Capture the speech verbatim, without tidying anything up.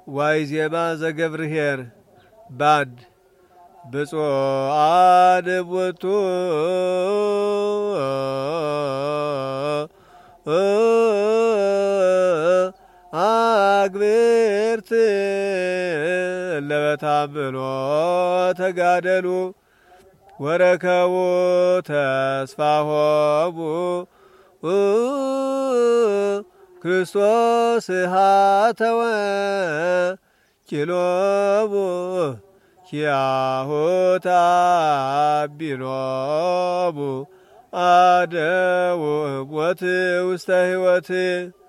ዋይዜማ ዘገብርኄር ባንድ ብፁዓን እሙንቱ አግብርት ለበታምኖ ተጋደሉ ወረከቡ ተስፋሆሙ ክርስቶስ ሃተወ ኪሎሙ ኪያሁ ታቢሎሙ አደው እሞት ውስተ ሕይወት